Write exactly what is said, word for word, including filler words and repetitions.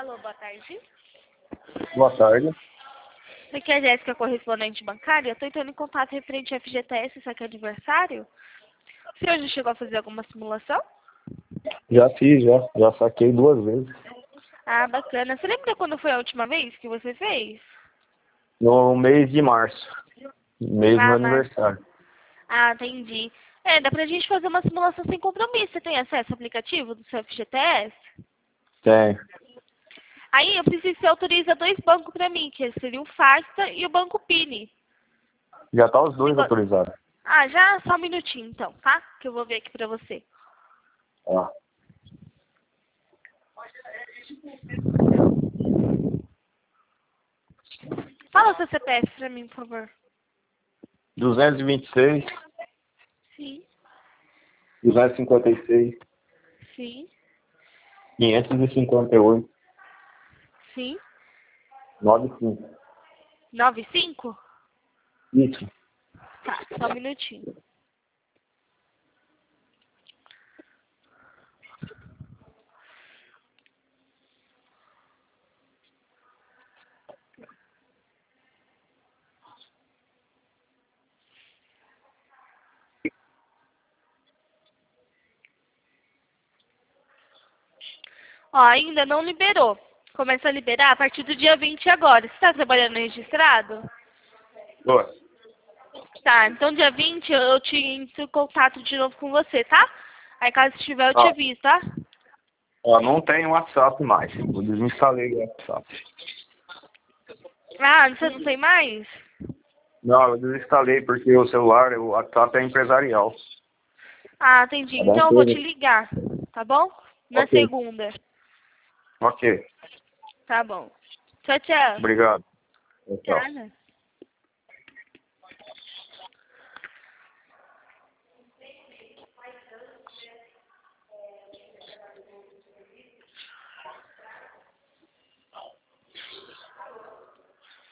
Alô, boa tarde. Boa tarde. Aqui é a Jéssica, correspondente bancária. Eu estou entrando em contato referente ao F G T S, isso aqui é aniversário. O senhor já chegou a fazer alguma simulação? Já fiz, já. Já saquei duas vezes. Ah, bacana. Você lembra quando foi a última vez que você fez? No mês de março. Mês do meu Ah, mas... aniversário. Ah, entendi. É, dá pra gente fazer uma simulação sem compromisso. Você tem acesso ao aplicativo do seu F G T S? Tem. Aí eu preciso que você autoriza dois bancos pra mim, que seria o Fasta e o Banco Pini. Já tá os dois Nego- autorizados. Ah, já? Só um minutinho então, tá? Que eu vou ver aqui pra você. Ó. Fala o seu C P F pra mim, por favor. duzentos e vinte e seis, Sim, duzentos e cinquenta e seis, sim, quinhentos e cinquenta e oito, sim. noventa e cinco. Nove cinco? Isso. Tá, só um minutinho. Ó, ainda não liberou. Começa a liberar a partir do dia vinte agora. Você tá trabalhando registrado? Boa. Tá, então dia vinte eu te entro em contato de novo com você, tá? Aí caso tiver eu te Ó, aviso, tá? ó, não tem WhatsApp mais. Eu desinstalei o WhatsApp. Ah, você não tem mais? Não, eu desinstalei porque o celular, o WhatsApp é empresarial. Ah, entendi. Tá bom? Então eu vou te ligar, tá bom? Na Ok. segunda. Ok. Tá bom. Tchau, tchau. Obrigado. Tchau. Nada.